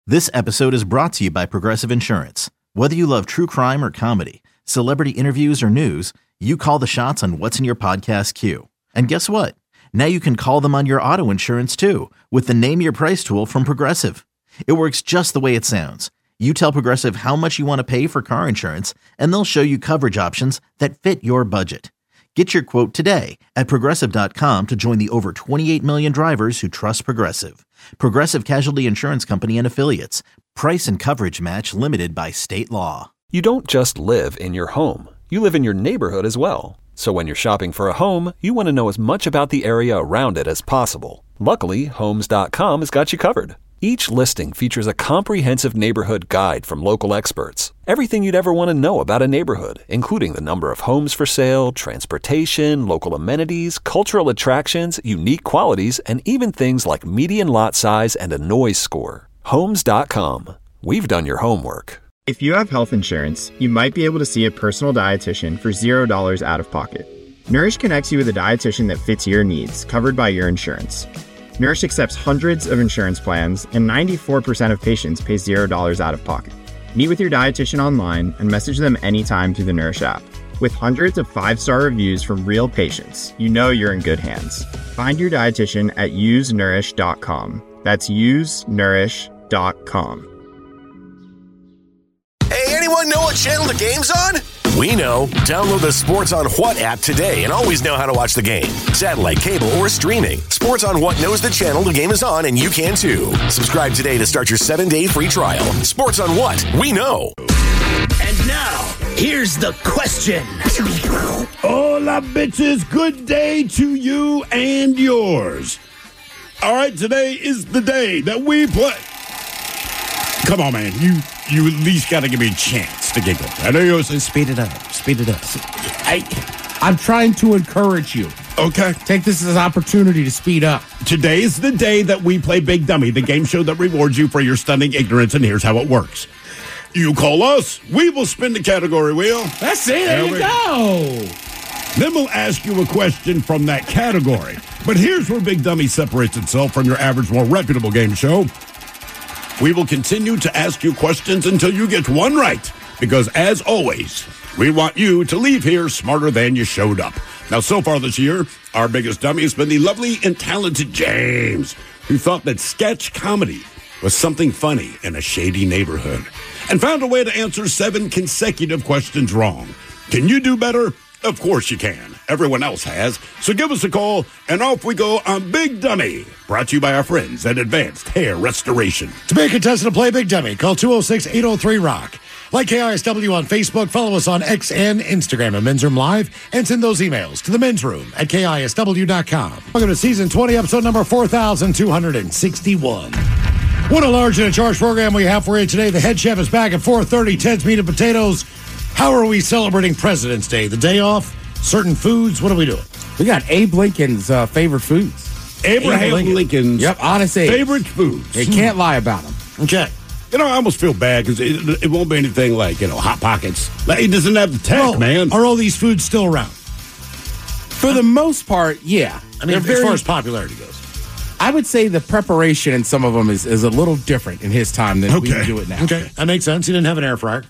This episode is brought to you by Progressive Insurance. Whether you love true crime or comedy, celebrity interviews or news, you call the shots on what's in your podcast queue. And guess what? Now you can call them on your auto insurance too with the Name Your Price tool from Progressive. It works just the way it sounds. You tell Progressive how much you want to pay for car insurance, and they'll show you coverage options that fit your budget. Get your quote today at Progressive.com to join the over 28 million drivers who trust Progressive. Progressive Casualty Insurance Company and Affiliates. Price and coverage match limited by state law. You don't just live in your home. You live in your neighborhood as well. So when you're shopping for a home, you want to know as much about the area around it as possible. Luckily, Homes.com has got you covered. Each listing features a comprehensive neighborhood guide from local experts. Everything you'd ever want to know about a neighborhood, including the number of homes for sale, transportation, local amenities, cultural attractions, unique qualities, and even things like median lot size and a noise score. Homes.com. We've done your homework. If you have health insurance, you might be able to see a personal dietitian for $0 out of pocket. Nourish connects you with a dietitian that fits your needs, covered by your insurance. Nourish accepts hundreds of insurance plans, and 94% of patients pay $0 out of pocket. Meet with your dietitian online and message them anytime through the Nourish app. With hundreds of 5-star reviews from real patients, you know you're in good hands. Find your dietitian at usenourish.com. That's usenourish.com. Hey, anyone know what channel the game's on? We know. Download the Sports on What app today and always know how to watch the game. Satellite, cable, or streaming. Sports on What knows the channel the game is on, and you can too. Subscribe today to start your 7-day free trial. Sports on What? We know. And now, here's the question. Hola, bitches. Good day to you and yours. All right, today is the day that we play. Come on, man. You at least got to give me a chance to giggle. I know you're saying speed it up. Speed it up. I'm trying to encourage you. Okay. Take this as an opportunity to speed up. Today is the day that we play Big Dummy, the game show that rewards you for your stunning ignorance, and here's how it works. You call us, we will spin the category wheel. That's it. There you go. Then we'll ask you a question from that category. But here's where Big Dummy separates itself from your average, more reputable game show. We will continue to ask you questions until you get one right. Because, as always, we want you to leave here smarter than you showed up. Now, so far this year, our biggest dummy has been the lovely and talented James, who thought that sketch comedy was something funny in a shady neighborhood, and found a way to answer 7 consecutive questions wrong. Can you do better? Of course you can. Everyone else has. So give us a call, and off we go on Big Dummy. Brought to you by our friends at Advanced Hair Restoration. To be a contestant to play Big Dummy, call 206-803-ROCK. Like KISW on Facebook, follow us on X and Instagram at Men's Room Live, and send those emails to the Men's Room at KISW.com. Welcome to Season 20, Episode number 4,261. What a large and a charged program we have for you today. The head chef is back at 4:30. Ted's Meat and Potatoes. How are we celebrating President's Day? The day off? Certain foods? What are we doing? We got Abe Lincoln's favorite foods. Abraham Lincoln's honest Abe. favorite foods. You can't lie about them. Okay. You know, I almost feel bad because it won't be anything like, Hot Pockets. Like, it doesn't have the tech, man. Are all these foods still around? For the most part, yeah. I mean, as far as popularity goes. I would say the preparation in some of them is a little different in his time than we do it now. Okay, that makes sense. He didn't have an air fryer.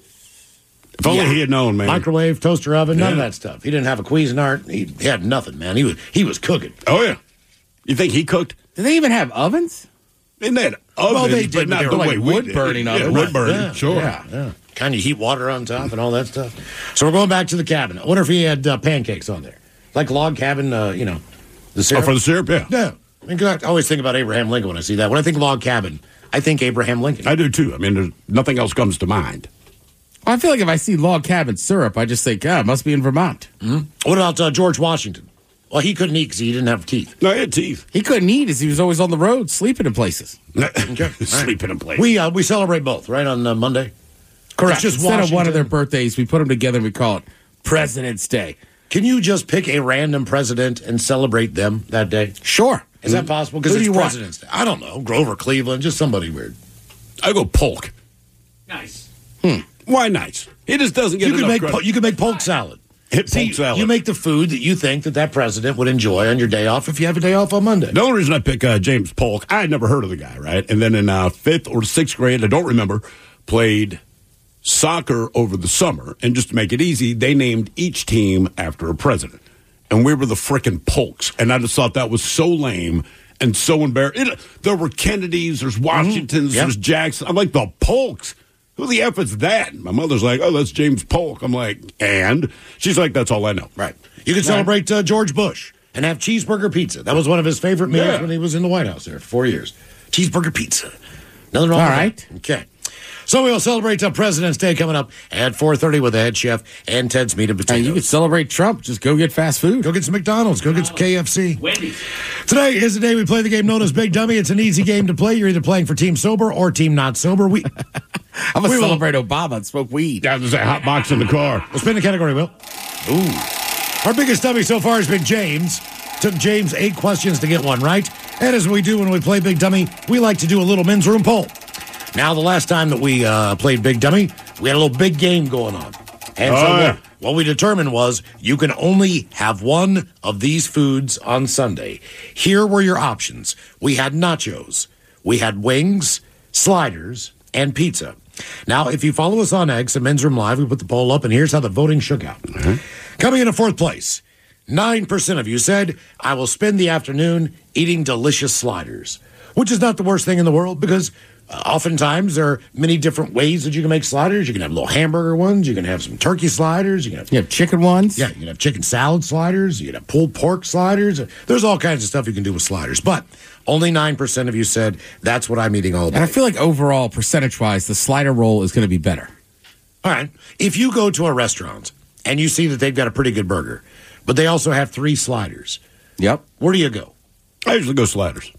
If only he had known, man. Microwave, toaster oven, none of that stuff. He didn't have a Cuisinart. He had nothing, man. He was cooking. Oh, yeah. You think he cooked? Did they even have ovens? They had ovens, well, they did, but not they the were way like wood-burning ovens. Yeah, wood-burning, sure. Yeah. Kind of heat water on top and all that stuff. So we're going back to the cabin. I wonder if he had pancakes on there. Like log cabin, the syrup. Oh, for the syrup, yeah. Yeah. I always think about Abraham Lincoln when I see that. When I think log cabin, I think Abraham Lincoln. I do, too. I mean, nothing else comes to mind. Well, I feel like if I see log cabin syrup, I just think, it must be in Vermont. Mm-hmm. What about George Washington? Well, he couldn't eat because he didn't have teeth. No, he had teeth. He couldn't eat as he was always on the road, sleeping in places. Okay. Sleeping in places. We celebrate both, right, on Monday? Correct. It's just Instead of one of Washington. their birthdays, we put them together and we call it President's Day. Can you just pick a random president and celebrate them that day? Sure. Is that possible? Because Who do it's you want? President's Day. I don't know. Grover Cleveland, just somebody weird. I go Polk. Nice. Why nice? He just doesn't get enough credit. You could make polk salad. Hit See, polk salad. you make the food that you think that president would enjoy on your day off if you have a day off on Monday. The only reason I pick James Polk, I had never heard of the guy, right? And then in 5th or 6th grade, I don't remember, played soccer over the summer. And just to make it easy, they named each team after a president. And we were the frickin' Polks. And I just thought that was so lame and so embarrassing. There were Kennedys, there's Washingtons, there's Jackson. I'm like, the Polks? Who the F is that? My mother's like, oh, that's James Polk. I'm like, and? She's like, that's all I know. Right. You can celebrate George Bush and have cheeseburger pizza. That was one of his favorite meals when he was in the White House there for 4 years. Cheeseburger pizza. Nothing wrong with that. Okay. So we'll celebrate President's Day coming up at 4:30 with the head chef and Ted's Meat and Potatoes. You could celebrate Trump. Just go get fast food. Go get some McDonald's. Go get some KFC. Wendy's. Today is the day we play the game known as Big Dummy. It's an easy game to play. You're either playing for Team Sober or Team Not Sober. I'm going to celebrate Obama and smoke weed. Yeah, there's a hot box in the car. We'll spin the category, Will. Ooh. Our biggest dummy so far has been James. Took James 8 questions to get one right. And as we do when we play Big Dummy, we like to do a little men's room poll. Now, the last time that we played Big Dummy, we had a little big game going on. And what we determined was you can only have one of these foods on Sunday. Here were your options. We had nachos. We had wings, sliders, and pizza. Now, if you follow us on X and Men's Room Live, we put the poll up, and here's how the voting shook out. Coming in at 4th place, 9% of you said, I will spend the afternoon eating delicious sliders, which is not the worst thing in the world because oftentimes there are many different ways that you can make sliders. You can have little hamburger ones. You can have some turkey sliders. You can have chicken ones. Yeah, you can have chicken salad sliders. You can have pulled pork sliders. There's all kinds of stuff you can do with sliders. But only 9% of you said that's what I'm eating all day. And I feel like overall, percentage-wise, the slider roll is going to be better. All right. If you go to a restaurant and you see that they've got a pretty good burger, but they also have 3 sliders. Yep. Where do you go? I usually go sliders.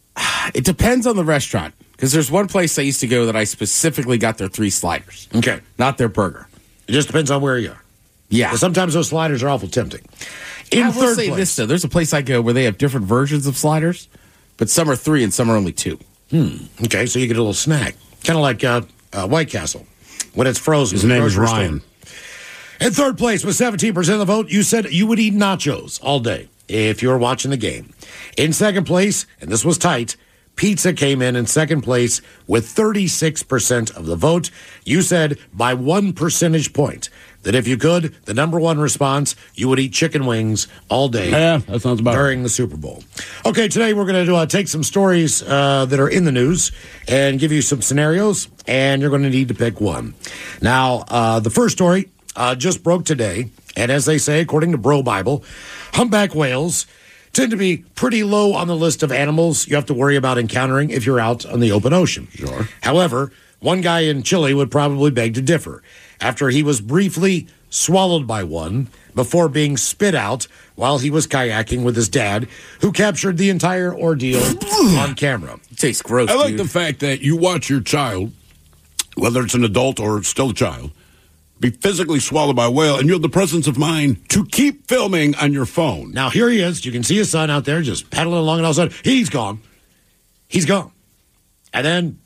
It depends on the restaurant. Because there's one place I used to go that I specifically got their 3 sliders. Okay. Not their burger. It just depends on where you are. Yeah. But sometimes those sliders are awful tempting. In I will third say place, this, though. There's a place I go where they have different versions of sliders, but some are 3 and some are only 2. Okay, so you get a little snack. Kind of like White Castle when it's frozen. His name is Ryan. In third place with 17% of the vote, you said you would eat nachos all day if you were watching the game. In second place, and this was tight, pizza came in second place with 36% of the vote. You said by 1 percentage point that if you could, the number one response, you would eat chicken wings all day. Yeah, that sounds about during the Super Bowl. Okay, today we're going to take some stories that are in the news and give you some scenarios, and you're going to need to pick one. Now, the first story just broke today, and as they say, according to Bro Bible, humpback whales tend to be pretty low on the list of animals you have to worry about encountering if you're out on the open ocean. Sure. However, one guy in Chile would probably beg to differ after he was briefly swallowed by one before being spit out while he was kayaking with his dad, who captured the entire ordeal on camera. It tastes gross, I like dude. the fact that you watch your child, whether it's an adult or still a child, be physically swallowed by a whale, and you have the presence of mind to keep filming on your phone. Now, here he is. You can see his son out there just paddling along, and all of a sudden, he's gone. He's gone. And then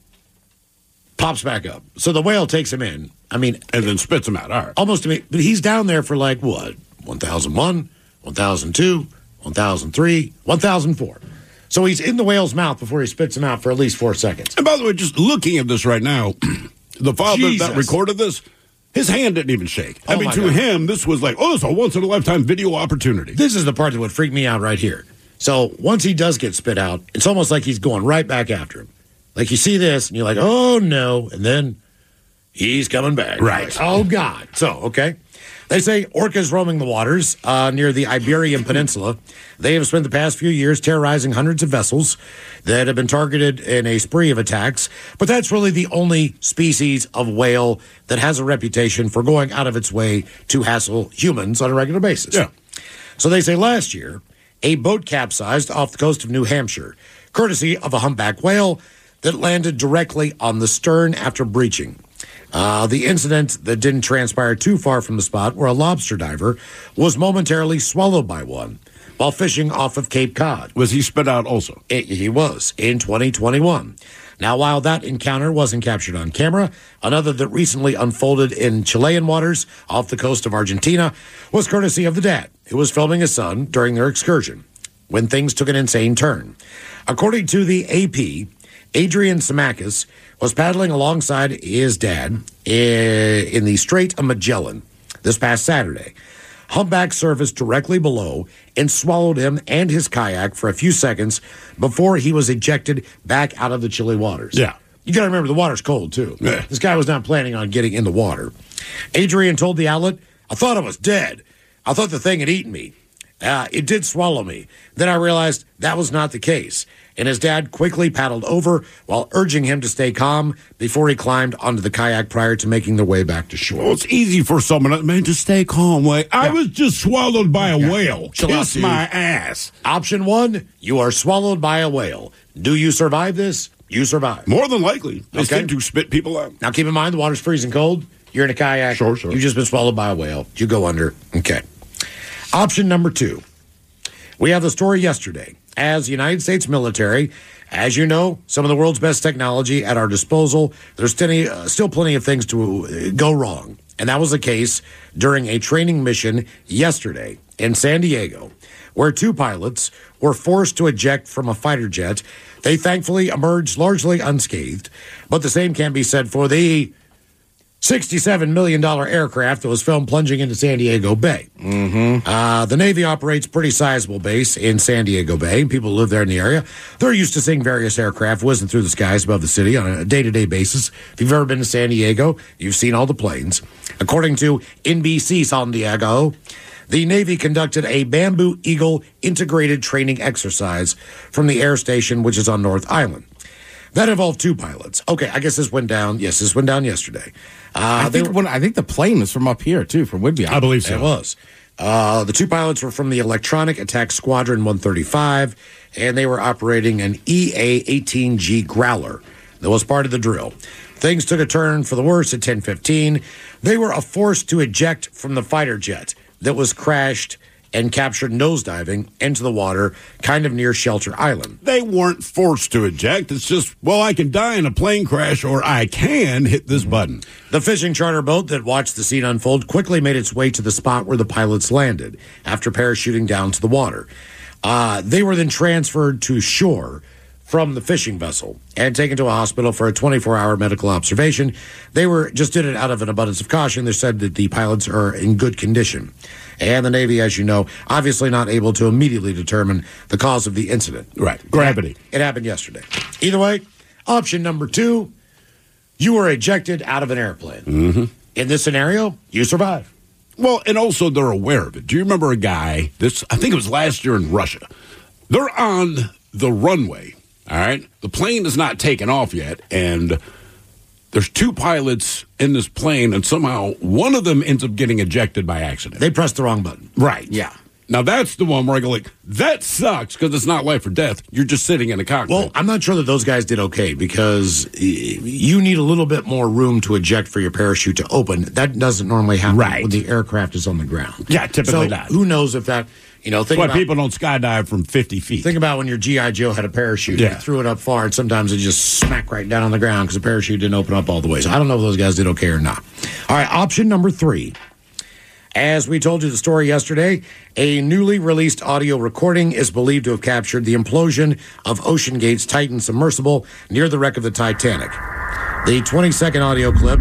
pops back up. So the whale takes him in. I mean, and then spits him out. All right. Almost to me. But he's down there for like, what? 1001, 1002, 1003, 1004. So he's in the whale's mouth before he spits him out for at least 4 seconds. And by the way, just looking at this right now, the father that recorded this, his hand didn't even shake. I mean, to him, this was like, oh, it's a once-in-a-lifetime video opportunity. This is the part that would freak me out right here. So once he does get spit out, it's almost like he's going right back after him. Like you see this, and you're like, oh, no. And then he's coming back. Right. Like, oh, God. So, okay. They say orcas roaming the waters near the Iberian Peninsula. They have spent the past few years terrorizing hundreds of vessels that have been targeted in a spree of attacks. But that's really the only species of whale that has a reputation for going out of its way to hassle humans on a regular basis. Yeah. So they say last year, a boat capsized off the coast of New Hampshire, courtesy of a humpback whale that landed directly on the stern after breaching. The incident that didn't transpire too far from the spot where a lobster diver was momentarily swallowed by one while fishing off of Cape Cod. Was he spit out also? He was in 2021. Now, while that encounter wasn't captured on camera, another that recently unfolded in Chilean waters off the coast of Argentina was courtesy of the dad, who was filming his son during their excursion, when things took an insane turn. According to the AP, Adrian Samakis was paddling alongside his dad in the Strait of Magellan this past Saturday. Humpback surfaced directly below and swallowed him and his kayak for a few seconds before he was ejected back out of the chilly waters. Yeah. You got to remember, the water's cold, too. Yeah. This guy was not planning on getting in the water. Adrian told the outlet, "I thought I was dead. I thought the thing had eaten me. It did swallow me. Then I realized that was not the case." And his dad quickly paddled over while urging him to stay calm before he climbed onto the kayak prior to making their way back to shore. Well, it's easy for someone, man, to stay calm. I was just swallowed by a whale. Kiss my ass. Option 1, you are swallowed by a whale. Do you survive this? You survive. More than likely. They Okay. seem to spit people out. Now, keep in mind, the water's freezing cold. You're in a kayak. Sure. You've just been swallowed by a whale. You go under. Okay. Option number 2. We have the story yesterday. As the United States military, as you know, some of the world's best technology at our disposal, there's still plenty of things to go wrong. And that was the case during a training mission yesterday in San Diego, where 2 pilots were forced to eject from a fighter jet. They thankfully emerged largely unscathed, but the same can be said for the $67 million aircraft that was filmed plunging into San Diego Bay. The Navy operates a pretty sizable base in San Diego Bay. People who live there in the area, they're used to seeing various aircraft whizzing through the skies above the city on a day-to-day basis. If you've ever been to San Diego, you've seen all the planes. According to NBC San Diego, the Navy conducted a Bamboo Eagle integrated training exercise from the air station, which is on North Island. That involved 2 pilots. Okay, I guess this went down. Yes, this went down yesterday. I think the plane was from up here, too, from Whidbey. I believe so. It was. The 2 pilots were from the Electronic Attack Squadron 135, and they were operating an EA-18G Growler that was part of the drill. Things took a turn for the worse at 10:15. They were forced to eject from the fighter jet that was crashed and captured nosediving into the water kind of near Shelter Island. They weren't forced to eject. It's just, I can die in a plane crash or I can hit this button. The fishing charter boat that watched the scene unfold quickly made its way to the spot where the pilots landed after parachuting down to the water. They were then transferred to shore from the fishing vessel and taken to a hospital for a 24-hour medical observation. They did it out of an abundance of caution. They said that the pilots are in good condition. And the Navy, as you know, obviously not able to immediately determine the cause of the incident. Right. Gravity. It happened yesterday. Either way, option number 2, you were ejected out of an airplane. Mm-hmm. In this scenario, you survive. Well, and also they're aware of it. Do you remember a guy, I think it was last year in Russia, they're on the runway, all right? The plane is not taken off yet, and there's 2 pilots in this plane, and somehow one of them ends up getting ejected by accident. They pressed the wrong button. Right. Yeah. Now, that's the one where I go that sucks because it's not life or death. You're just sitting in a cockpit. Well, I'm not sure that those guys did okay because you need a little bit more room to eject for your parachute to open. That doesn't normally happen when the aircraft is on the ground. Yeah, typically so not. Who knows if that, think That's why about, people don't skydive from 50 feet. Think about when your G.I. Joe had a parachute. Yeah. You threw it up far, and sometimes it just smacked right down on the ground because the parachute didn't open up all the way. So I don't know if those guys did okay or not. All right, option number 3. As we told you the story yesterday, a newly released audio recording is believed to have captured the implosion of OceanGate's Titan submersible near the wreck of the Titanic. The 20-second audio clip,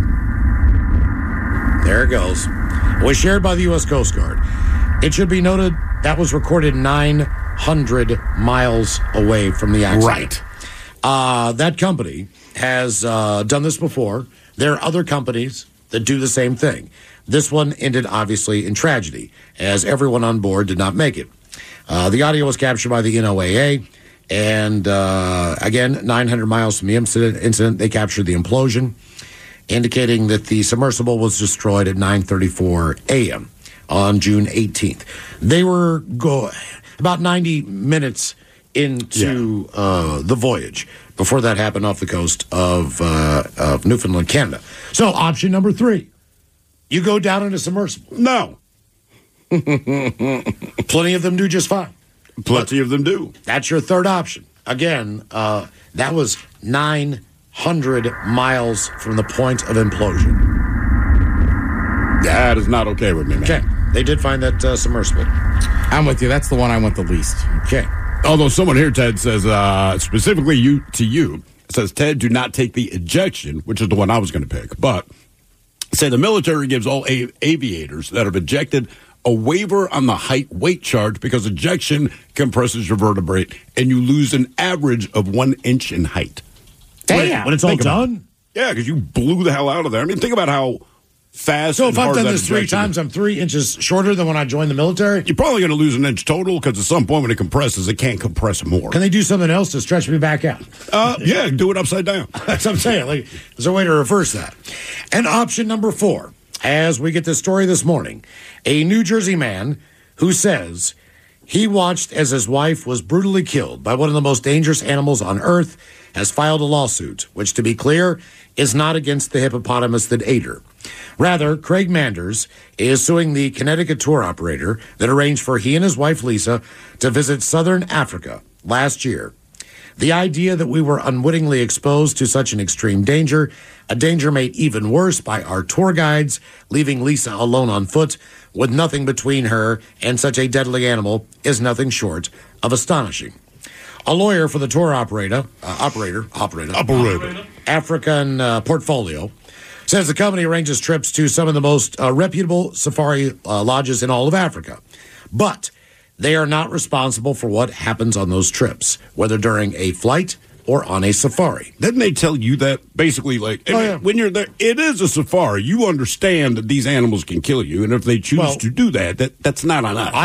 there it goes, was shared by the U.S. Coast Guard. It should be noted that was recorded 900 miles away from the accident. Right. That company has done this before. There are other companies that do the same thing. This one ended, obviously, in tragedy, as everyone on board did not make it. The audio was captured by the NOAA, and again, 900 miles from the incident, they captured the implosion, indicating that the submersible was destroyed at 9:34 a.m. on June 18th. They were about 90 minutes into the voyage before that happened off the coast of Newfoundland, Canada. So, option number 3. You go down in a submersible. No. Plenty of them do just fine. Plenty of them do. That's your third option. Again, that was 9 100 miles from the point of implosion. That is not okay with me, man. Okay. They did find that submersible. I'm with you. That's the one I want the least. Okay. Although someone here, Ted, says specifically to you, says, Ted, do not take the ejection, which is the one I was going to pick. But say the military gives all aviators that have ejected a waiver on the height weight charge because ejection compresses your vertebrae and you lose an average of 1 inch in height. Damn. When it's all done? Yeah, because you blew the hell out of there. I mean, think about how fast. So if I've done this 3 times, I'm 3 inches shorter than when I joined the military? You're probably going to lose an inch total because at some point when it compresses, it can't compress more. Can they do something else to stretch me back out? Yeah, do it upside down. That's what I'm saying. Like, there's a way to reverse that. And option number 4, as we get this story this morning, a New Jersey man who says he watched as his wife was brutally killed by one of the most dangerous animals on earth has filed a lawsuit, which, to be clear, is not against the hippopotamus that ate her. Rather, Craig Manders is suing the Connecticut tour operator that arranged for he and his wife, Lisa, to visit southern Africa last year. The idea that we were unwittingly exposed to such an extreme danger, a danger made even worse by our tour guides, leaving Lisa alone on foot with nothing between her and such a deadly animal, is nothing short of astonishing. A lawyer for the tour operator, African Portfolio, says the company arranges trips to some of the most reputable safari lodges in all of Africa. But they are not responsible for what happens on those trips, whether during a flight or on a safari. Didn't they tell you that basically, like, when you're there, it is a safari. You understand that these animals can kill you, and if they choose to do that's not on us.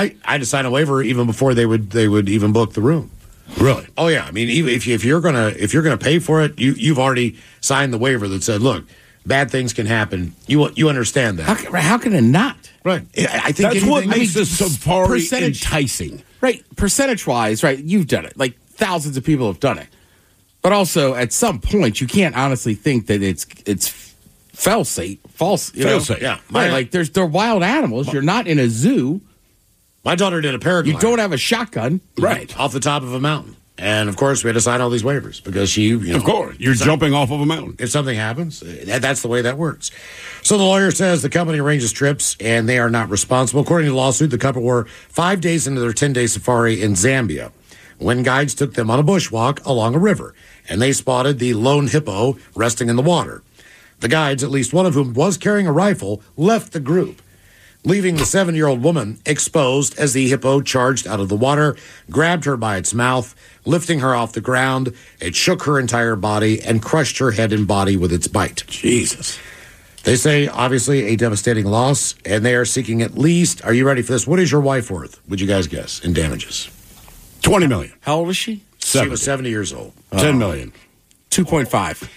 Really? Oh yeah. I mean, even if you're gonna pay for it, you've already signed the waiver that said, look, bad things can happen. You understand that? How can it not? Right. I think that's what makes the safari enticing. Right. Percentage-wise, right, you've done it. Like, thousands of people have done it. But also, at some point, you can't honestly think that it's false. Yeah. Right, like, they're wild animals. You're not in a zoo. My daughter did a paraglide. You don't have a shotgun. Right. Off the top of a mountain. And, of course, we had to sign all these waivers because of course, you're jumping off of a mountain. If something happens, that's the way that works. So the lawyer says the company arranges trips, and they are not responsible. According to the lawsuit, the couple were 5 days into their 10-day safari in Zambia when guides took them on a bushwalk along a river, and they spotted the lone hippo resting in the water. The guides, at least one of whom was carrying a rifle, left the group, leaving the 7-year-old woman exposed as the hippo charged out of the water, grabbed her by its mouth, lifting her off the ground. It shook her entire body and crushed her head and body with its bite. Jesus. They say, obviously, a devastating loss, and they are seeking at least, are you ready for this? What is your wife worth, would you guys guess, in damages? $20 million. How old was she? 70. She was 70 years old. $10 million. 2.5.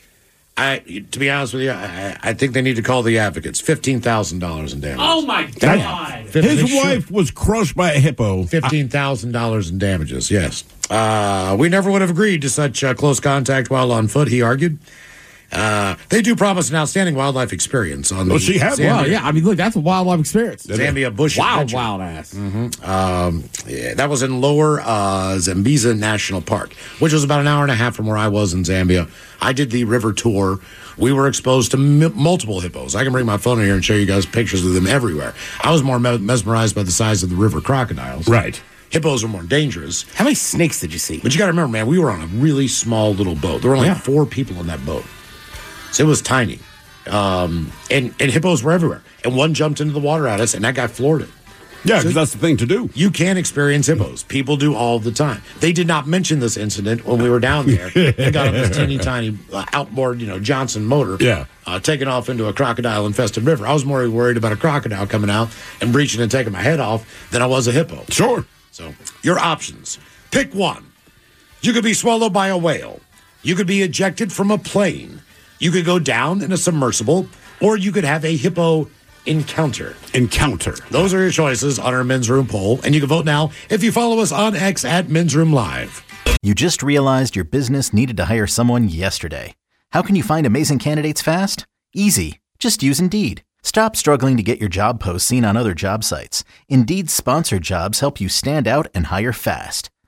To be honest with you, I think they need to call the advocates. $15,000 in damages. Oh, my God. His wife was crushed by a hippo. $15,000 in damages, yes. We never would have agreed to such close contact while on foot, he argued. They do promise an outstanding wildlife experience on the she had one. Yeah, I mean, look, that's a wildlife experience. Zambia bush adventure. Wild ass. Mm-hmm. Yeah, that was in Lower Zambezi National Park, which was about an hour and a half from where I was in Zambia. I did the river tour. We were exposed to multiple hippos. I can bring my phone in here and show you guys pictures of them everywhere. I was more mesmerized by the size of the river crocodiles. Right. Hippos are more dangerous. How many snakes did you see? But you got to remember, man, we were on a really small little boat. There were only 4 people in that boat. So it was tiny. And hippos were everywhere. And one jumped into the water at us, and that guy floored it. Yeah, because that's the thing to do. You can experience hippos. People do all the time. They did not mention this incident when we were down there. They got on this teeny tiny outboard, Johnson motor, taking off into a crocodile-infested river. I was more worried about a crocodile coming out and breaching and taking my head off than I was a hippo. Sure. So your options. Pick one. You could be swallowed by a whale. You could be ejected from a plane. You could go down in a submersible, or you could have a hippo encounter. Those are your choices on our Men's Room poll, and you can vote now if you follow us on X at Men's Room Live. You just realized your business needed to hire someone yesterday. How can you find amazing candidates fast? Easy. Just use Indeed. Stop struggling to get your job posts seen on other job sites. Indeed's sponsored jobs help you stand out and hire fast.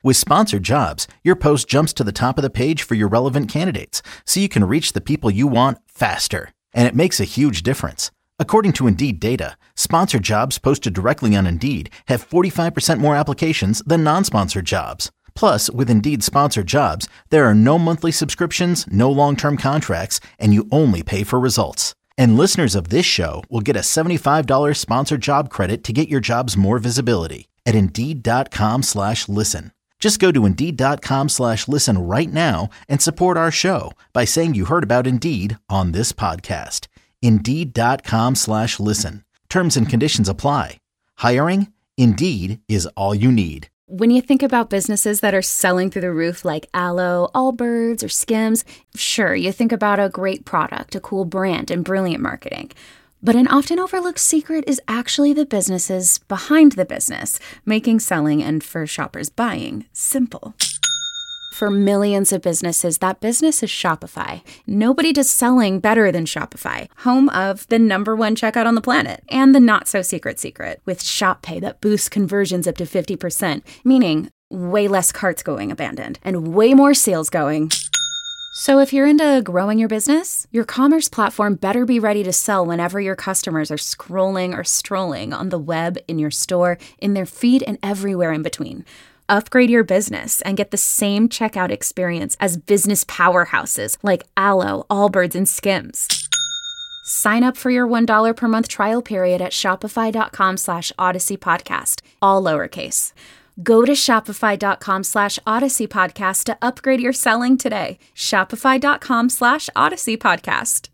With Sponsored Jobs, your post jumps to the top of the page for your relevant candidates, so you can reach the people you want faster. And it makes a huge difference. According to Indeed data, sponsored jobs posted directly on Indeed have 45% more applications than non-sponsored jobs. Plus, with Indeed Sponsored Jobs, there are no monthly subscriptions, no long-term contracts, and you only pay for results. And listeners of this show will get a $75 sponsored job credit to get your jobs more visibility at Indeed.com/listen. Just go to Indeed.com/listen right now and support our show by saying you heard about Indeed on this podcast. Indeed.com/listen. Terms and conditions apply. Hiring? Indeed is all you need. When you think about businesses that are selling through the roof like Aloe, Allbirds, or Skims, sure, you think about a great product, a cool brand, and brilliant marketing. But an often overlooked secret is actually the businesses behind the business, making selling and, for shoppers, buying simple. For millions of businesses, that business is Shopify. Nobody does selling better than Shopify, home of the #1 checkout on the planet, and the not-so-secret secret, with Shop Pay that boosts conversions up to 50%, meaning way less carts going abandoned, and way more sales going. So if you're into growing your business, your commerce platform better be ready to sell whenever your customers are scrolling or strolling on the web, in your store, in their feed, and everywhere in between. Upgrade your business and get the same checkout experience as business powerhouses like Aloe, Allbirds, and Skims. Sign up for your $1 per month trial period at shopify.com/Odyssey Podcast, all lowercase. Go to shopify.com/Odyssey Podcast to upgrade your selling today. Shopify.com/Odyssey Podcast.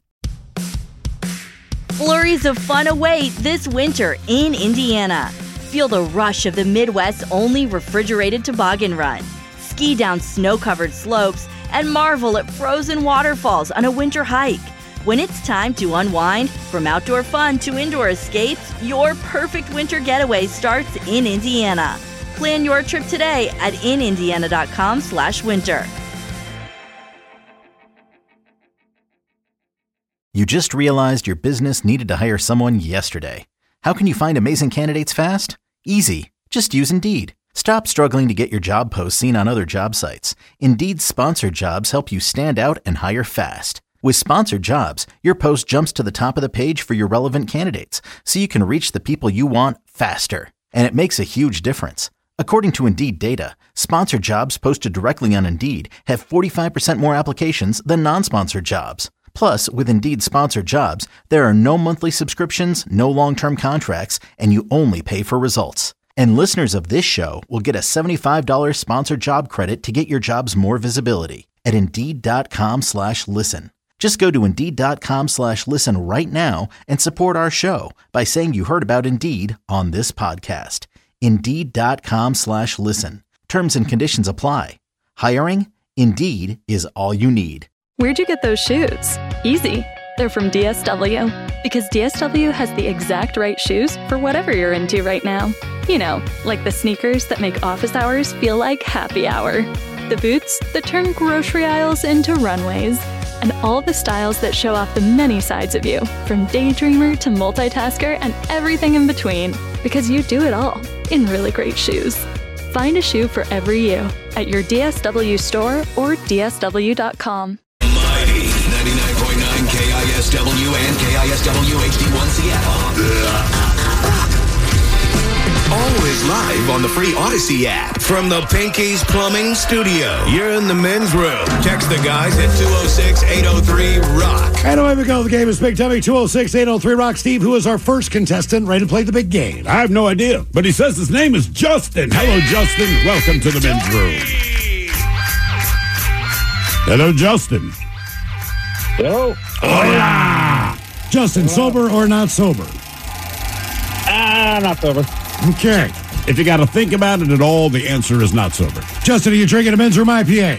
Flurries of fun await this winter in Indiana. Feel the rush of the Midwest's only refrigerated toboggan run. Ski down snow-covered slopes and marvel at frozen waterfalls on a winter hike. When it's time to unwind, from outdoor fun to indoor escapes, your perfect winter getaway starts in Indiana. Plan your trip today at inindiana.com/winter. You just realized your business needed to hire someone yesterday. How can you find amazing candidates fast? Easy. Just use Indeed. Stop struggling to get your job posts seen on other job sites. Indeed's Sponsored Jobs help you stand out and hire fast. With Sponsored Jobs, your post jumps to the top of the page for your relevant candidates, so you can reach the people you want faster. And it makes a huge difference. According to Indeed data, sponsored jobs posted directly on Indeed have 45% more applications than non-sponsored jobs. Plus, with Indeed Sponsored Jobs, there are no monthly subscriptions, no long-term contracts, and you only pay for results. And listeners of this show will get a $75 sponsored job credit to get your jobs more visibility at Indeed.com/listen. Just go to Indeed.com/listen right now and support our show by saying you heard about Indeed on this podcast. Indeed.com/listen. Terms and conditions apply. Hiring? Indeed is all you need. Where'd you get those shoes? Easy. They're from DSW. Because DSW has the exact right shoes for whatever you're into right now. You know, like the sneakers that make office hours feel like happy hour. The boots that turn grocery aisles into runways. And all the styles that show off the many sides of you, from daydreamer to multitasker and everything in between. Because you do it all in really great shoes. Find a shoe for every you at your DSW store or DSW.com. 99.9 KISW and KISW HD1 Seattle. Always live on the free Odyssey app from the Pinky's Plumbing Studio. You're in the men's room. Text the guys at 206-803-ROCK. And away we go. The game is Big Dummy, 206-803-ROCK. Steve, who is our first contestant ready to play the big game? I have no idea, but he says his name is Justin. Hello, Justin. Welcome to the men's room. Hello, Justin. Hello. Hola. Justin, sober or not sober? Not sober. Okay. If you got to think about it at all, the answer is not sober. Justin, are you drinking a men's room IPA?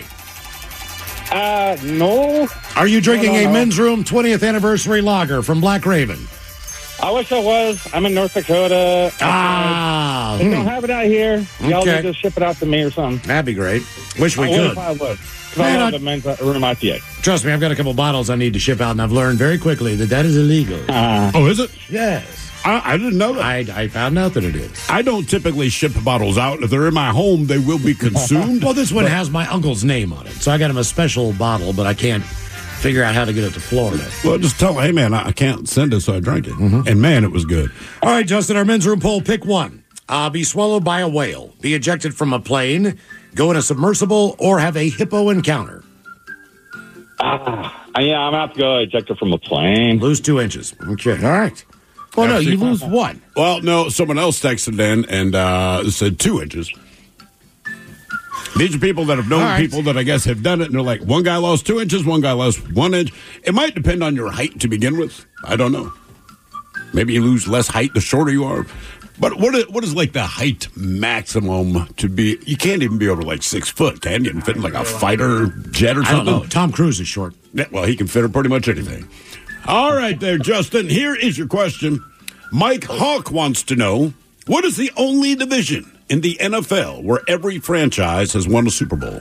No. Are you drinking No. a men's room 20th anniversary lager from Black Raven? I wish I was. I'm in North Dakota. We don't have it out here. Y'all Okay. need to ship it out to me or something. That'd be great. Wish we I would could. if I would. Man, I love the men's room IPA. Trust me, I've got a couple bottles I need to ship out, and I've learned very quickly that is illegal. Oh, is it? Yes. I didn't know that. I found out that it is. I don't typically ship bottles out. If they're in my home, they will be consumed. Well, this one has my uncle's name on it, so I got him a special bottle, but I can't figure out how to get it to Florida. Well, just tell him, hey, man, I can't send it, so I drank it. And, man, it was good. All right, Justin, our men's room poll, pick one. Be swallowed by a whale, be ejected from a plane, go in a submersible, or have a hippo encounter. I'm going to have to go ejected from a plane. Lose 2 inches. Okay. All right. Well, no, you lose 1. Well, no, someone else texted in and said 2 inches. These are people that have known people that I guess have done it, and they're like, one guy lost 2 inches, one guy lost 1 inch. It might depend on your height to begin with. I don't know. Maybe you lose less height the shorter you are. But what is like the height maximum to be? You can't even be over like 6 foot, can you? And fit in like a fighter jet or something? I don't know. Tom Cruise is short. Yeah, well, he can fit in pretty much anything. All right there, Justin. Here is your question. Mike Hawk wants to know, what is the only division in the NFL where every franchise has won a Super Bowl?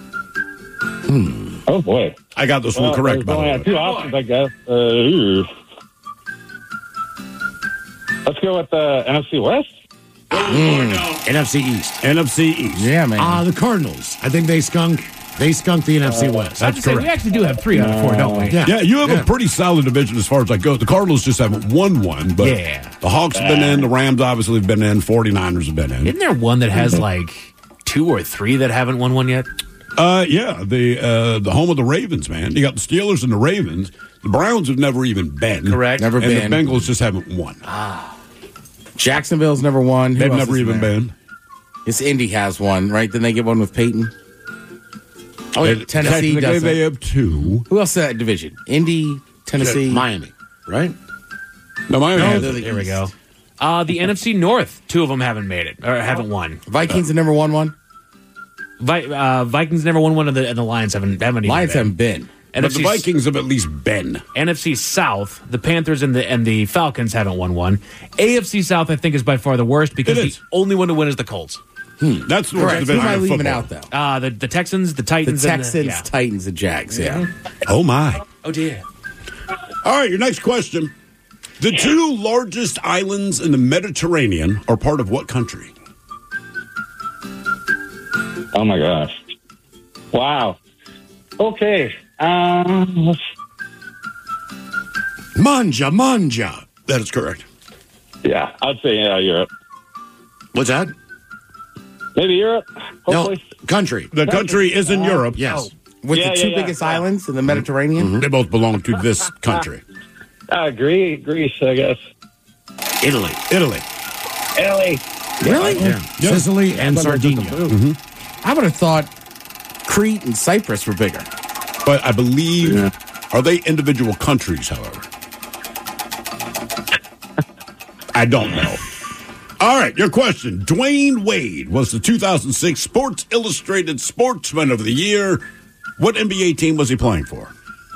Oh, boy. I got this one correct, by the way. 2 options, I guess. Let's go with the NFC West. NFC East. NFC East. Yeah, man. The Cardinals. I think they skunked the NFC West. That's correct. We actually do have 3 out of 4, don't we? Yeah, you have a pretty solid division as far as I go. The Cardinals just haven't won one, but the Hawks have been in, the Rams obviously have been in, 49ers have been in. Isn't there one that has like 2 or 3 that haven't won one yet? Yeah, the home of the Ravens, man. You got the Steelers and the Ravens. The Browns have never even been. Correct. Never been. And the Bengals just haven't won. Jacksonville's never won. Who They've else never is even there? been. It's Indy has one, right? Then they get one with Peyton. Oh, yeah, Tennessee Technically, doesn't. they have 2. Who else is that division? Indy, Tennessee, Miami, right? No, Miami has they're it. the There we East. go. The NFC North, 2 of them haven't made it, or haven't won. Vikings have never won one. Vikings never won one, and the Lions haven't even Lions been. haven't been. But the Vikings have at least been. NFC South, the Panthers and the Falcons haven't won one. AFC South, I think, is by far the worst because the only one to win is the Colts. That's the worst Correct. Who division am I in leaving football. out, though? The Texans, the The Titans, Texans, Titans, the Jags, yeah. Oh, my. Oh, dear. All right, your next question. The 2 largest islands in the Mediterranean are part of what country? Oh, my gosh. Wow. Okay. Manja. That is correct. Yeah, I'd say Europe. What's that? Maybe Europe, hopefully. No, country. The country is in Europe. Yes. With the 2 biggest islands in the Mediterranean? They both belong to this country. Greece, I guess. Italy. Italy. Really? Yeah. Sicily and Sardinia. I would have thought Crete and Cyprus were bigger. But I believe, are they individual countries, however? I don't know. All right, your question. Dwayne Wade was the 2006 Sports Illustrated Sportsman of the Year. What NBA team was he playing for?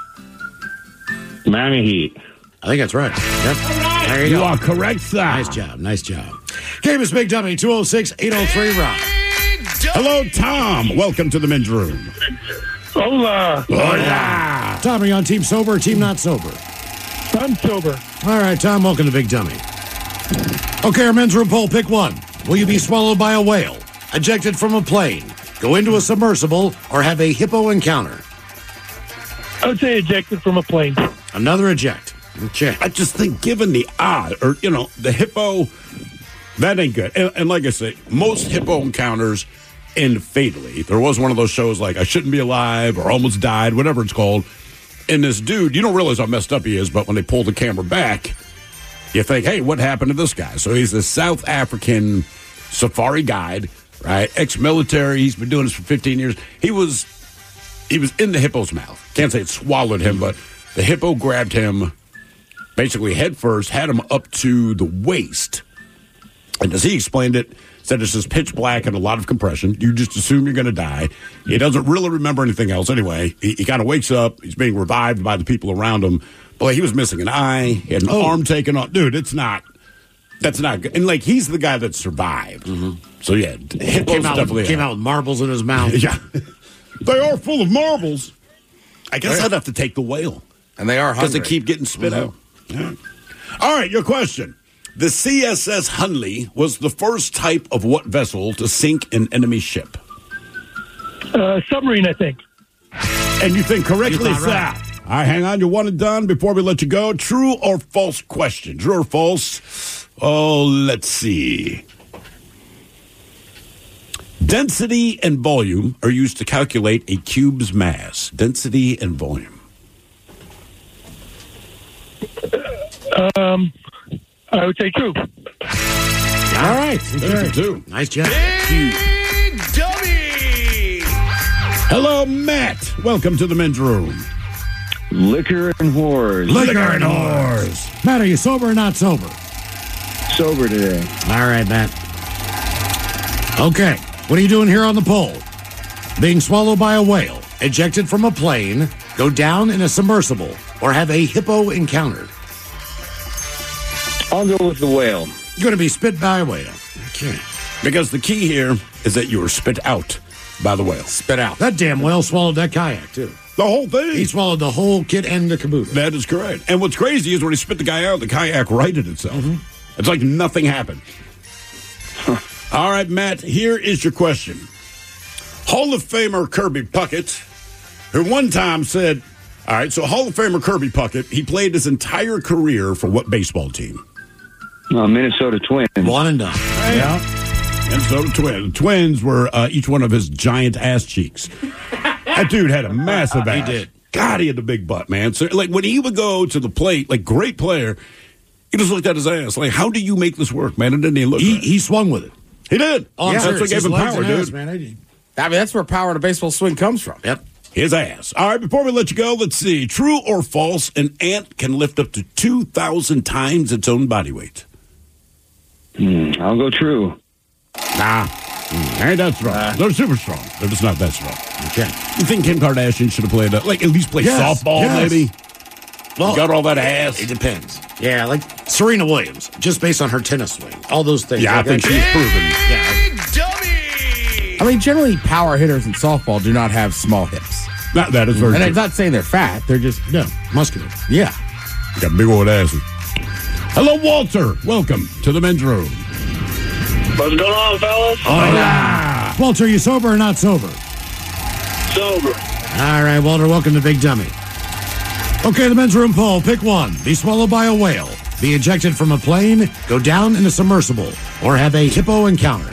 Miami Heat. I think that's right. Yep. There you go. are correct, sir. Nice job. Game is Big Dummy, 206-803-ROCK. Hello, Tom. Welcome to the men's room. Hola. Hola. Tom, are you on Team Sober or Team Not Sober? I'm sober. All right, Tom, welcome to Big Dummy. Okay, our men's room poll, pick one. Will you be swallowed by a whale, ejected from a plane, go into a submersible, or have a hippo encounter? I would say ejected from a plane. Another eject. Okay. I just think given the odd, or, the hippo, that ain't good. And like I say, most hippo encounters end fatally. There was one of those shows like I Shouldn't Be Alive or Almost Died, whatever it's called. And this dude, you don't realize how messed up he is, but when they pull the camera back, you think, hey, what happened to this guy? So he's a South African safari guide, right? Ex-military. He's been doing this for 15 years. He was in the hippo's mouth. Can't say it swallowed him, but the hippo grabbed him basically head first, had him up to the waist. And as he explained it, said it's just pitch black and a lot of compression. You just assume you're going to die. He doesn't really remember anything else anyway. He kind of wakes up. He's being revived by the people around him. Boy, he was missing an eye. He had an arm taken off. Dude, that's not good. And, he's the guy that survived. Mm-hmm. So, yeah, came out with marbles in his mouth. Yeah. They are full of marbles. I guess I'd have to take the whale. And they are hungry. Because they keep getting spit out. Yeah. All right, your question. The CSS Hunley was the first type of what vessel to sink an enemy ship? Submarine, I think. And you think correctly, sir. right. All right, hang on. You're one and done before we let you go. True or false question? True or false? Oh, let's see. Density and volume are used to calculate a cube's mass. Density and volume. I would say true. All right. There's the two. Nice job. Big Dummy! Hello, Matt. Welcome to the men's room. Liquor and whores. Liquor and whores. Matt, are you sober or not sober? Sober today. All right, Matt. Okay. What are you doing here on the pole? Being swallowed by a whale, ejected from a plane, go down in a submersible, or have a hippo encounter? I'll go with the whale. You're going to be spit by a whale. Okay. Because the key here is that you were spit out by the whale. Spit out. That damn whale swallowed that kayak, too. The whole thing. He swallowed the whole kit and the caboodle. That is correct. And what's crazy is when he spit the guy out, the kayak righted itself. Mm-hmm. It's like nothing happened. All right, Matt, here is your question. Hall of Famer Kirby Puckett, who one time said, all right, so Hall of Famer Kirby Puckett, he played his entire career for what baseball team? Minnesota Twins. One and done. Yeah. Minnesota Twins. The Twins were each one of his giant ass cheeks. That dude had a massive ass. He did. God, he had a big butt, man. So, like, when he would go to the plate, like, great player, he just looked at his ass. Like, how do you make this work, man? It didn't even look right. He swung with it. He did. Oh, yeah, that's what gave him power, dude. Ass, man. I mean, that's where power in a baseball swing comes from. Yep. His ass. All right, before we let you go, let's see. True or false, an ant can lift up to 2,000 times its own body weight? I'll go true. Nah. Ain't that strong. They're super strong. They're just not that strong. Okay. You think Kim Kardashian should have played, at least play softball, maybe? Well, got all that ass? It depends. Yeah, like Serena Williams, just based on her tennis swing. All those things. Yeah, like I think she's proven. I mean, generally, power hitters in softball do not have small hips. That is very And true. I'm not saying they're fat. They're just muscular. Yeah. Got big old asses. Hello, Walter. Welcome to the men's room. What's going on, fellas? Hola. Walter, are you sober or not sober? Sober. All right, Walter, welcome to Big Dummy. Okay, the men's room poll. Pick one. Be swallowed by a whale. Be ejected from a plane. Go down in a submersible. Or have a hippo encounter.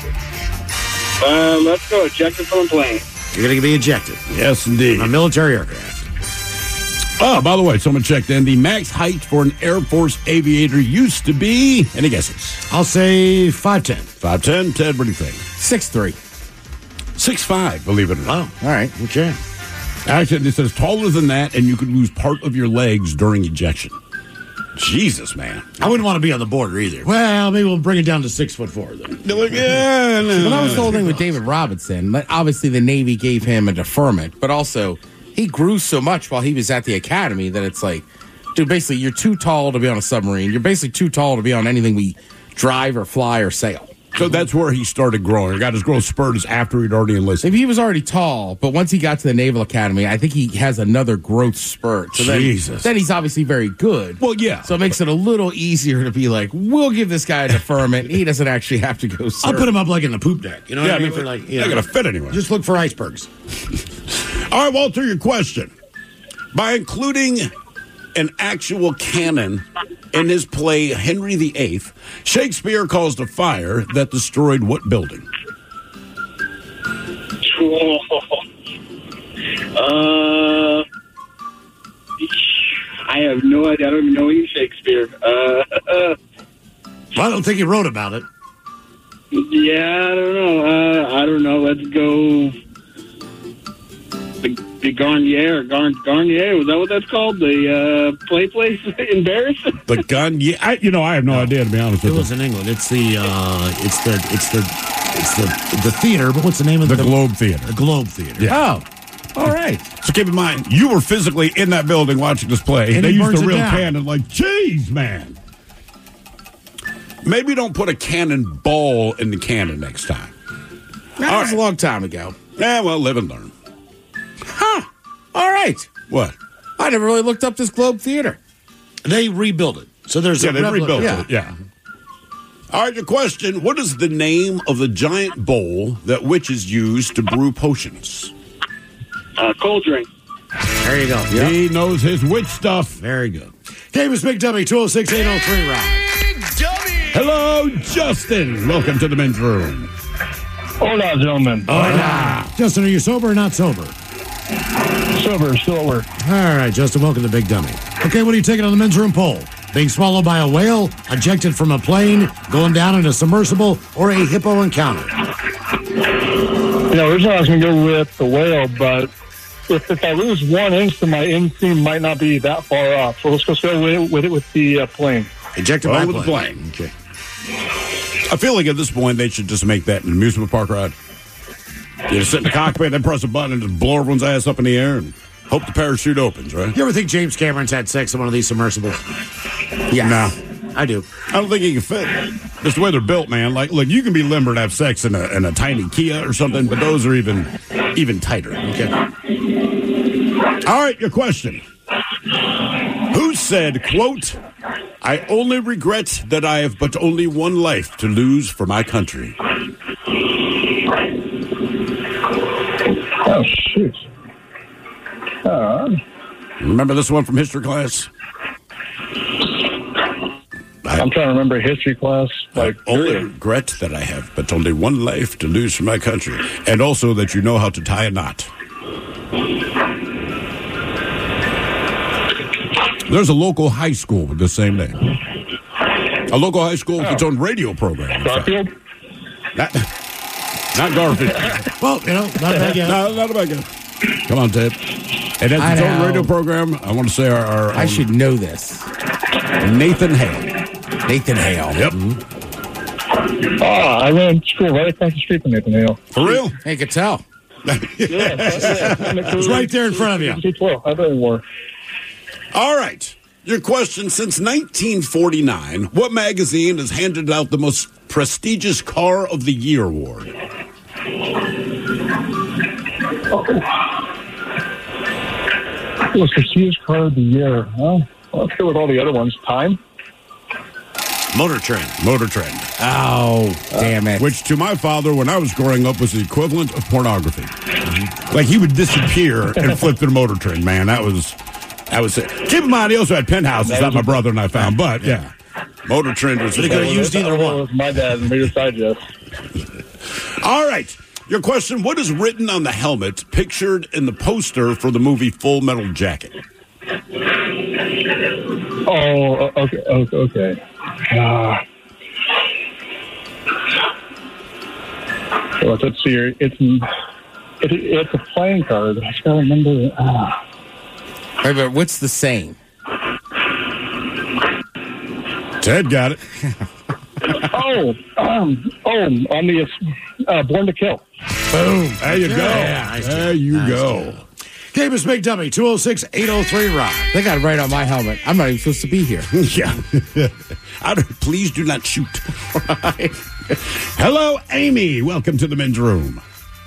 Let's go. Ejected from a plane. You're going to be ejected. Yes, indeed. On a military aircraft. Oh, by the way, someone checked in. The max height for an Air Force aviator used to be, any guesses? I'll say 5'10". 5'10". Ted, what do you think? 6'3". 6'5", believe it or not. Oh, all right. Okay. Actually, it says taller than that, and you could lose part of your legs during ejection. Jesus, man. I wouldn't want to be on the border either. Well, maybe we'll bring it down to 6'4", then. Well, that was the whole thing with David Robinson. Obviously, the Navy gave him a deferment, but also he grew so much while he was at the academy that it's like, dude, basically, you're too tall to be on a submarine. You're basically too tall to be on anything we drive or fly or sail. So that's where he started growing. He got his growth spurt after he'd already enlisted. Maybe he was already tall, but once he got to the Naval Academy, I think he has another growth spurt. So Jesus. Then he's obviously very good. Well, yeah. So it makes it a little easier to be like, we'll give this guy a deferment. He doesn't actually have to go serve. I'll put him up like in the poop deck. You know what I mean? For like, not going to fit anywhere. Just look for icebergs. All right, Walter, your question. By including an actual cannon in his play Henry VIII, Shakespeare caused a fire that destroyed what building? I have no idea. I don't even know any Shakespeare. Well, I don't think he wrote about it. Yeah, I don't know. I don't know. Let's go. The Garnier, Garnier, was that what that's called? The play place in Paris? The gun? Yeah, I have no idea, to be honest with It you. was in England. It's the theater, but what's the name of The Globe Theater. The Globe Theater. Yeah. Oh, all right. So keep in mind, you were physically in that building watching this play. And they he used burns a it real down. cannon. Like, jeez, man. Maybe don't put a cannonball in the cannon next time. That was a long time ago. Yeah, well, live and learn. Huh. All right. What? I never really looked up this Globe Theater. They rebuilt it. So there's Yeah, a they rebuilt replica. it. Yeah. All right, your question. What is the name of the giant bowl that witches use to brew potions? Cauldron. There you go. He knows his witch stuff. Very good. Game is Big Dummy, 206-803 Rock. Hello, Justin. Welcome to the men's room. Hola, gentlemen. Hola. Justin, are you sober or not sober? Sober, still at work. All right, Justin, welcome to Big Dummy. Okay, what are you taking on the men's room poll? Being swallowed by a whale, ejected from a plane, going down in a submersible, or a hippo encounter? Originally I was going to go with the whale, but if I lose 1 inch, then my inseam might not be that far off. So let's go straight with it with the plane. Ejected by with the plane. Okay. I feel like at this point they should just make that an amusement park ride. You just sit in the cockpit, then press a button and just blow everyone's ass up in the air and hope the parachute opens, right? You ever think James Cameron's had sex in one of these submersibles? Yeah. No. I do. I don't think he can fit. Just the way they're built, man. Like, look, you can be limber to have sex in a tiny Kia or something, but those are even tighter. Okay. All right, your question. Who said, quote, "I only regret that I have but only one life to lose for my country"? Oh, shoot. Remember this one from history class? I'm trying to remember history class. I only regret that I have but only one life to lose for my country, and also that you know how to tie a knot. There's a local high school with the same name. A local high school with its own radio program. Garfield? Not Garfield. Well, not a bad guess. No, not a bad guess. Come on, Ted. And that's its own radio program. I want to say our I should know this. Nathan Hale. Nathan Hale. Yep. Oh, I ran school right across the street from Nathan Hale. For real? Hey, could tell. It's right there in front of you. I bet it were. All right. Your question: since 1949, what magazine has handed out the most prestigious Car of the Year award? Most prestigious Car of the Year. Well, let's go with all the other ones. Time? Motor Trend. Oh, damn it. Which to my father, when I was growing up, was the equivalent of pornography. Like, he would disappear and flip through Motor Trend, man. That was it. Keep in mind, he also had penthouses that my brother and I found, but yeah. Motor Trend was... They could have used either one. My dad and Reader's Digest. All right. Your question: what is written on the helmet pictured in the poster for the movie Full Metal Jacket? Oh, okay. Let's see here. It's a playing card. I just gotta remember. Hey, but what's the saying? Ted got it. On the Born to Kill. Boom. There you go. Yeah, nice there you go. Game is Big Dummy, 206-803 Rock. They got it right on my helmet. I'm not even supposed to be here. Yeah. Please do not shoot. Hello, Amy. Welcome to the men's room.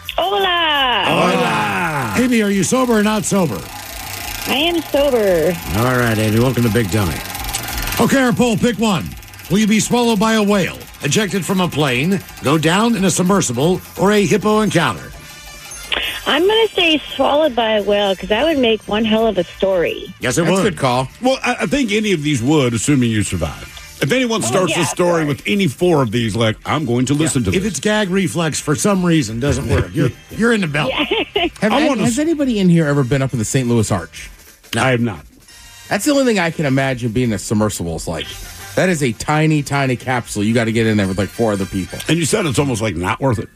Hola. Amy, are you sober or not sober? I am sober. All right, Amy. Welcome to Big Dummy. Okay, our poll. Pick one. Will you be swallowed by a whale, ejected from a plane, go down in a submersible, or a hippo encounter? I'm going to say swallowed by a whale because that would make one hell of a story. Yes, it would. That's a good call. Well, I think any of these would, assuming you survive. If anyone starts a story with any four of these, like, I'm going to listen to this. If its gag reflex for some reason doesn't work, you're in the belt. Has anybody in here ever been up in the St. Louis Arch? No. I have not. That's the only thing I can imagine being a submersible is like. That is a tiny, tiny capsule. You got to get in there with like 4 other people. And you said it's almost like not worth it.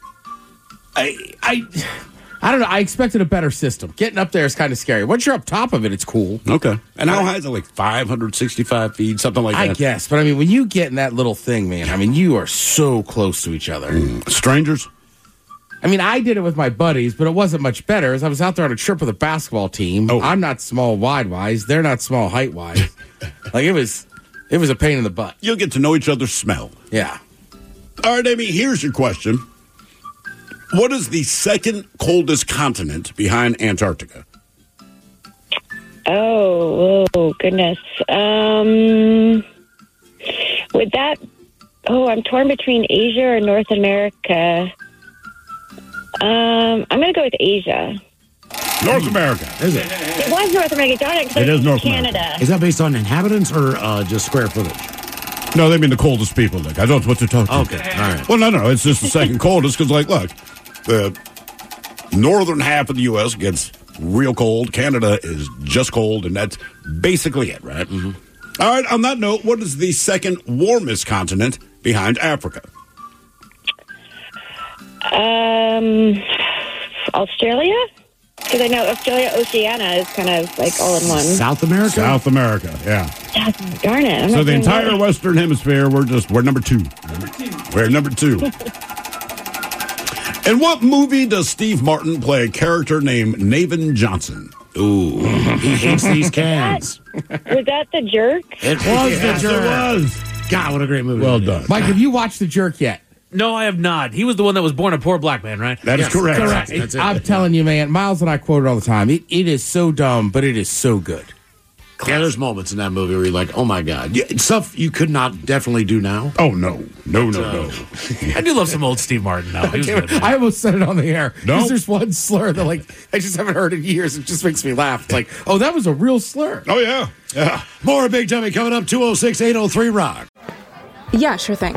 I don't know. I expected a better system. Getting up there is kind of scary. Once you're up top of it, it's cool. Okay. And how high is it? Like 565 feet, something like that? I guess. But I mean, when you get in that little thing, man, I mean, you are so close to each other. Strangers? I mean, I did it with my buddies, but it wasn't much better. As I was out there on a trip with a basketball team. Oh. I'm not small wide-wise. They're not small height-wise. Like, it was a pain in the butt. You'll get to know each other's smell. Yeah. All right, Amy, here's your question. What is the second coldest continent behind Antarctica? Oh, goodness. Would that Oh, I'm torn between Asia or North America. I'm going to go with Asia. North America. Is it? It was North America, darn it, because It is North Canada. America. Is that based on inhabitants or just square footage? No, they mean the coldest people, Nick. I don't know what to talk to. Okay, all right. Well, no, it's just the second coldest because, like, look, the northern half of the U.S. gets real cold. Canada is just cold, and that's basically it, right? Mm-hmm. All right, on that note, what is the second warmest continent behind Africa? Australia? Because I know Australia, Oceania is kind of like all in one. South America? South America, yeah. Darn it. I'm So not the doing entire good. Western Hemisphere, we're number two. We're number two. In what movie does Steve Martin play a character named Navin Johnson? Ooh, he hates these cans. Was that The Jerk? It was Yes, The Jerk. it was. God, what a great movie. Well done. Mike, have you watched The Jerk yet? No, I have not. He was the one that was born a poor black man, right? That is correct. That's it. I'm telling you, man, Miles and I quote it all the time. It is so dumb, but it is so good. Yeah, there's moments in that movie where you're like, oh my God. Yeah, stuff you could not definitely do now. Oh, no. No. I do love some old Steve Martin, though. He was good, man. I almost said it on the air. No. Because there's one slur that, like, I just haven't heard in years. It just makes me laugh. It's like, oh, that was a real slur. Oh, yeah. Yeah. More Big Dummy coming up, 206-803-ROCK. Yeah, sure thing.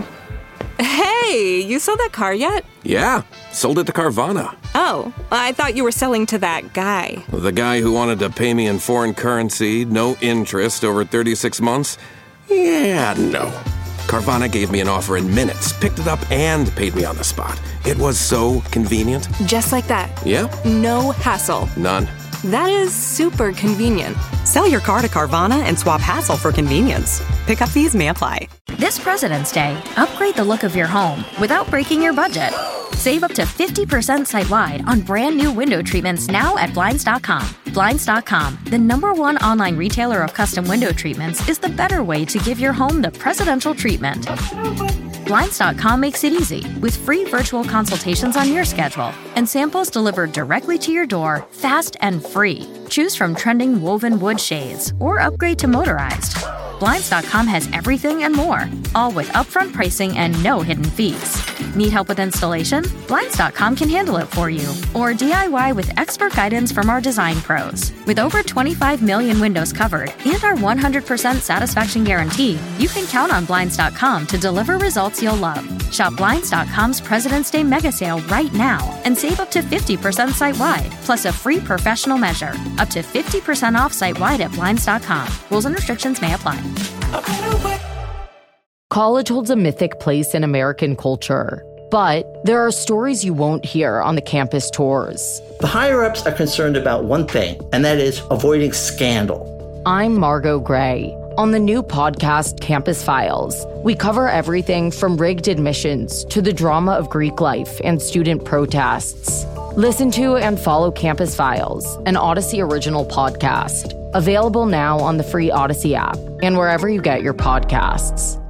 Hey, you sold that car yet? Yeah, sold it to Carvana. Oh, I thought you were selling to that guy. The guy who wanted to pay me in foreign currency, no interest, over 36 months? Yeah, no. Carvana gave me an offer in minutes, picked it up, and paid me on the spot. It was so convenient. Just like that. Yeah? No hassle. None. That is super convenient. Sell your car to Carvana and swap hassle for convenience. Pickup fees may apply. This President's Day, upgrade the look of your home without breaking your budget. Save up to 50% site-wide on brand new window treatments now at Blinds.com. Blinds.com, the #1 online retailer of custom window treatments, is the better way to give your home the presidential treatment. Blinds.com makes it easy with free virtual consultations on your schedule and samples delivered directly to your door, fast and free. Choose from trending woven wood shades or upgrade to motorized. Blinds.com has everything and more, all with upfront pricing and no hidden fees. Need help with installation? Blinds.com can handle it for you. Or DIY with expert guidance from our design pros. With over 25 million windows covered and our 100% satisfaction guarantee, you can count on Blinds.com to deliver results you'll love. Shop Blinds.com's President's Day mega sale right now and save up to 50% site-wide, plus a free professional measure. Up to 50% off site-wide at Blinds.com. Rules and restrictions may apply. College holds a mythic place in American culture, but there are stories you won't hear on the campus tours. The higher-ups are concerned about one thing, and that is avoiding scandal. I'm Margot Gray. On the new podcast, Campus Files, we cover everything from rigged admissions to the drama of Greek life and student protests. Listen to and follow Campus Files, an Odyssey original podcast. Available now on the free Odyssey app and wherever you get your podcasts.